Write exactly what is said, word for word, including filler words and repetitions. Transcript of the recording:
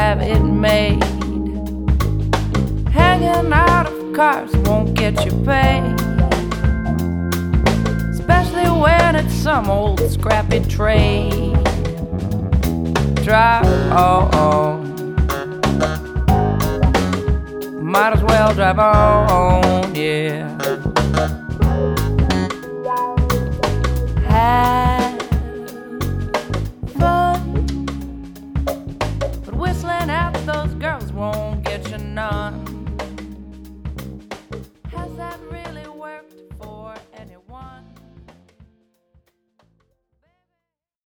have it made. Hanging out of cars won't get you paid, especially when it's some old scrappy trade. Drive on, might as well drive on, yeah.